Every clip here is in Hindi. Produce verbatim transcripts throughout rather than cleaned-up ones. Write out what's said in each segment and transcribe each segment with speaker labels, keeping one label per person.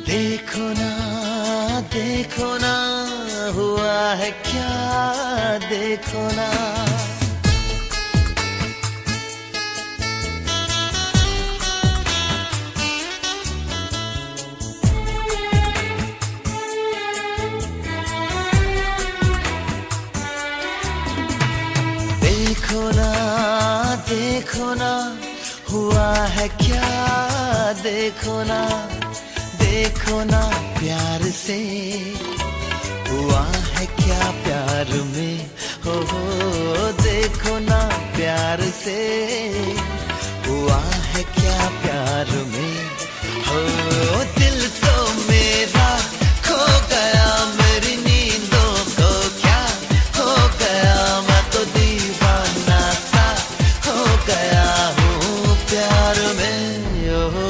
Speaker 1: देखो ना देखो ना हुआ है क्या, देखो ना। देखो ना देखो ना हुआ है क्या, देखो ना देखो ना प्यार से हुआ है क्या, प्यार में हो हो। देखो ना प्यार से हुआ है क्या, प्यार में हो। दिल तो मेरा खो गया, मेरी नींदों को क्या हो गया, मैं तो दीवाना सा हो गया हूँ प्यार में। ओ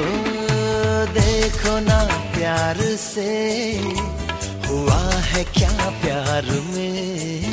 Speaker 1: देखो ना प्यार से हुआ है क्या, प्यार में।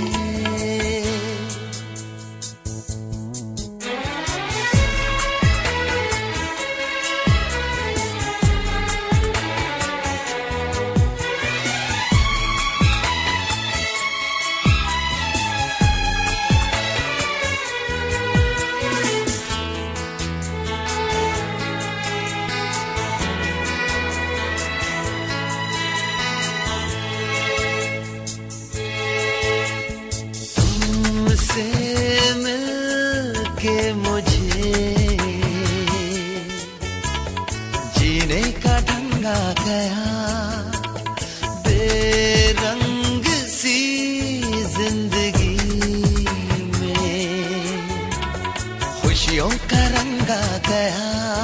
Speaker 1: तुमसे मिलके मुझे जीने का ढंग आ गया, बेरंग सी जिंदगी में खुशियों का रंग आ गया।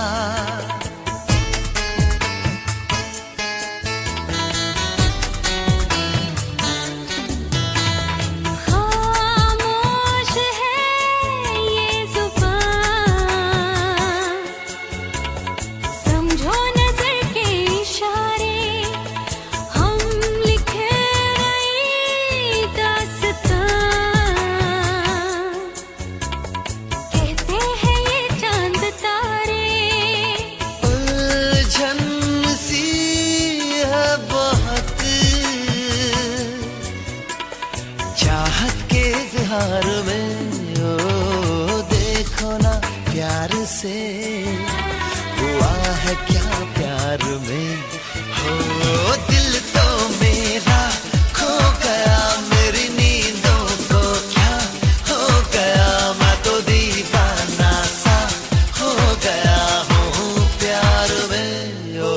Speaker 1: चाहत के इज़हार में ओ देखो ना प्यार से हुआ है क्या, प्यार में हो। दिल तो मेरा खो गया, मेरी नींदों को क्या हो गया, मैं तो दीवाना सा हो गया हूँ प्यार में। ओ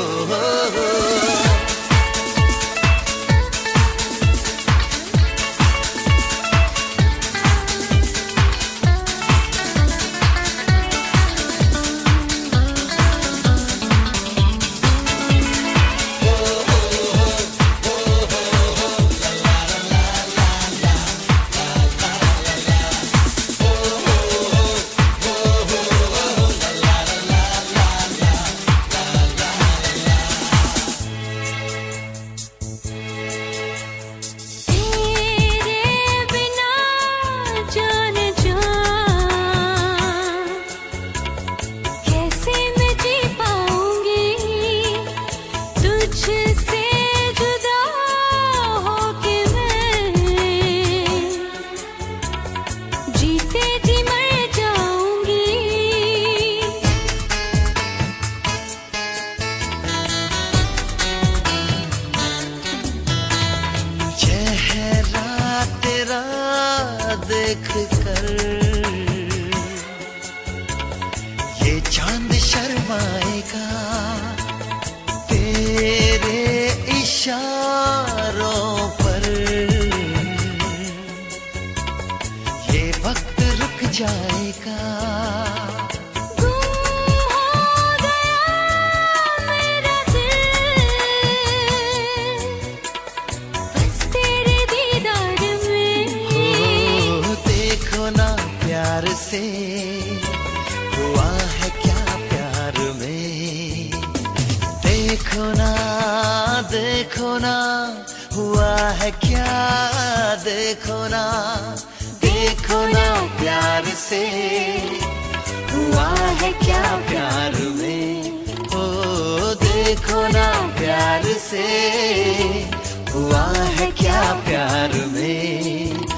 Speaker 1: देख कर ये चांद शर्माएगा, तेरे इशारों पर ये वक्त रुक जाएगा। प्यार से हुआ है क्या, प्यार में। देखो ना देखो ना हुआ है क्या, देखो ना देखो ना प्यार से हुआ है क्या, प्यार में। ओ देखो ना प्यार से हुआ है क्या प्यार में।